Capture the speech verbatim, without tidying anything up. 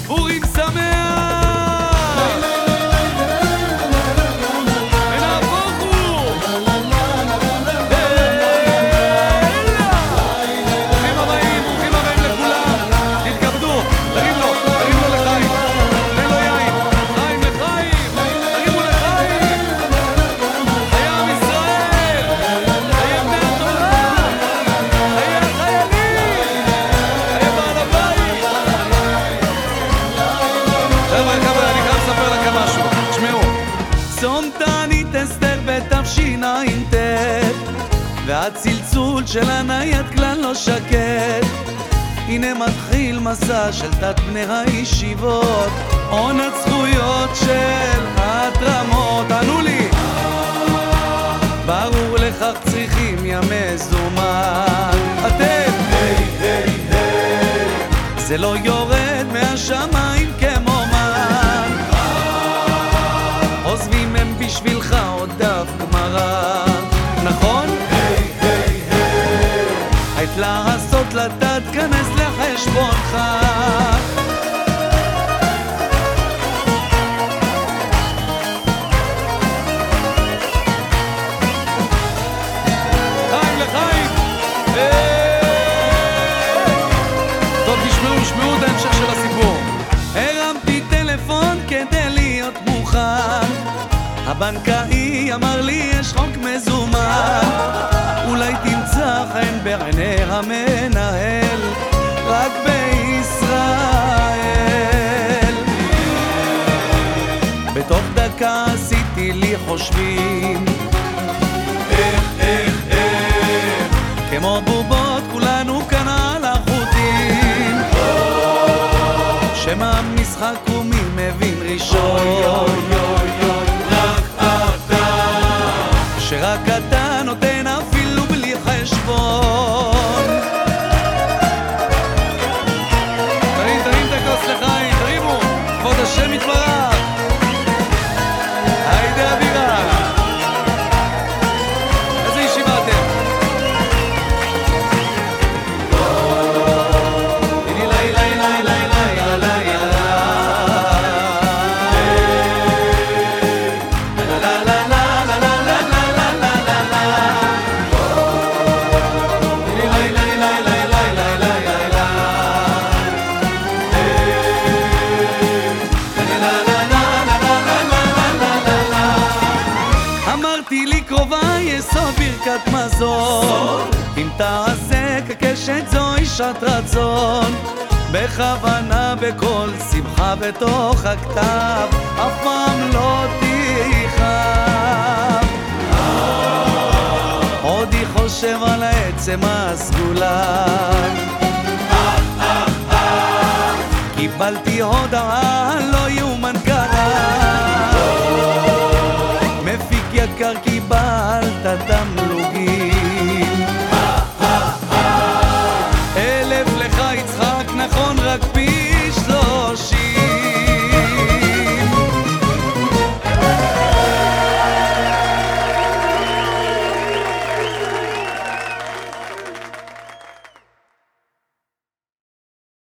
פורים שמח! צום תענית אסתר בתשע"ט והצלצול של הנייד כלל לא שקט. הנה מתחיל מסע של תת בני הישיבות, עונת זכויות של התרמות. ענו לי ברור לכך צריכים ימי זומן. אתם היי היי היי זה לא יורד מהשמיים כמו מן. עוזבים הם בשבילך עוד דף גמרא, נכון? היי היי היי היית לעשות לתת כנס לחשבונך. חיים לחיים! טוב, תשמעו, שמעו את ההמשך של הסיפור. הרמתי טלפון כדי להיות מוכן, הבנקאי אמר לי יש חוק מזומן, אולי תמצא חן בעיני המנהל רק בישראל. בתוך דקה עשיתי לי חושבים איך איך איך כמו בובות כולנו כאן על החוטים. שמה המשחק ומי מבין ראשון, שרק אתה נותן אפילו בלי חשבון. תרים, תרים את הכוס לחיים, תרימו, כבוד השם יתברך. היידה אבירה. איזה ישיבה אתם? תני לי לי לי לי לי לי אמרתי לי קרובה יסוד ברכת מזון, אם תעשה כקשת זו אישת רצון, בכוונה בכל שמחה בתוך הכתב אף פעם לא תיכאב. עוד היא חושב על העצם הסגולה, קיבלתי הודעה לא יאומן